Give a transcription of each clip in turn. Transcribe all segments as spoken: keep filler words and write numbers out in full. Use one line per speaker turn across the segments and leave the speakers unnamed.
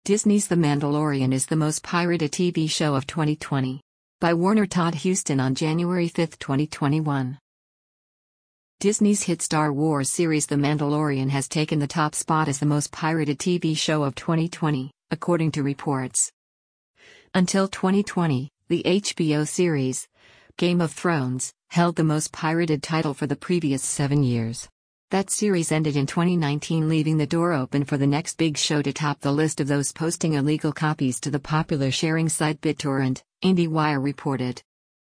Disney's The Mandalorian is the most pirated T V show of twenty twenty. By Warner Todd Huston on January fifth, twenty twenty-one. Disney's hit Star Wars series The Mandalorian has taken the top spot as the most pirated T V show of twenty twenty, according to reports. Until twenty twenty, the H B O series, Game of Thrones, held the most pirated title for the previous seven years. That series ended in twenty nineteen, leaving the door open for the next big show to top the list of those posting illegal copies to the popular sharing site BitTorrent, IndieWire reported.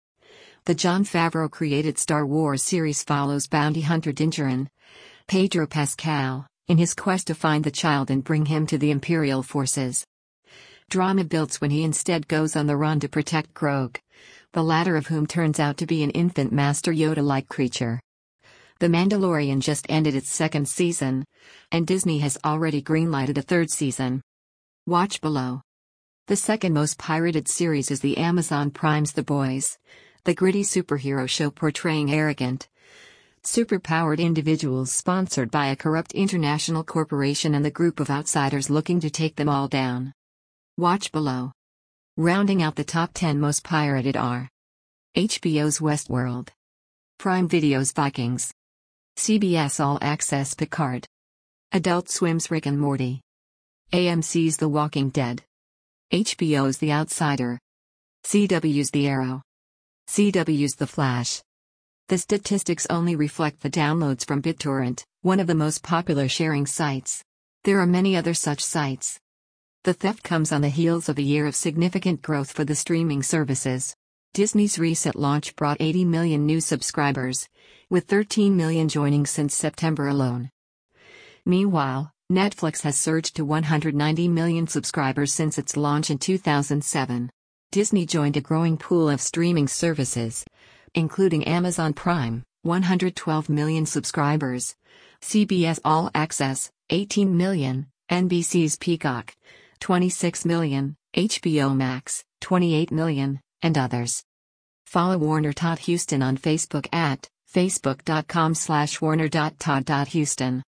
The Jon Favreau created Star Wars series follows bounty hunter Din Djarin, Pedro Pascal, in his quest to find the child and bring him to the Imperial forces. Drama builds when he instead goes on the run to protect Grogu, the latter of whom turns out to be an infant Master Yoda-like creature. The Mandalorian just ended its second season, and Disney has already greenlighted a third season. Watch below. The second most pirated series is the Amazon Prime's The Boys, the gritty superhero show portraying arrogant, superpowered individuals sponsored by a corrupt international corporation and the group of outsiders looking to take them all down. Watch below. Rounding out the top ten most pirated are H B O's Westworld, Prime Video's Vikings, C B S All Access Picard, Adult Swim's Rick and Morty, A M C's The Walking Dead, H B O's The Outsider, C W's The Arrow, C W's The Flash. The statistics only reflect the downloads from BitTorrent, one of the most popular sharing sites. There are many other such sites. The theft comes on the heels of a year of significant growth for the streaming services. Disney's recent launch brought eighty million new subscribers, with thirteen million joining since September alone. Meanwhile, Netflix has surged to one hundred ninety million subscribers since its launch in two thousand seven. Disney joined a growing pool of streaming services, including Amazon Prime, one hundred twelve million subscribers, C B S All Access, eighteen million, N B C's Peacock, twenty-six million, H B O Max, twenty-eight million, and others. Follow Warner Todd Huston on Facebook at facebook dot com slash warner dot todd dot huston.